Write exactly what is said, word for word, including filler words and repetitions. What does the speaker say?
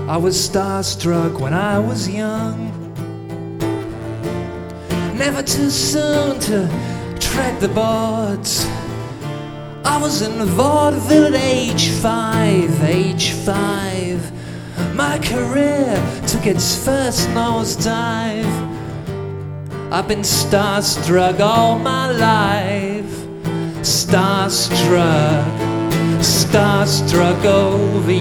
I was starstruck when I was young. Never too soon to tread the boards. I was in vaudeville at age five, age five. My career took its first nosedive. I've been starstruck all my life. Starstruck, starstruck over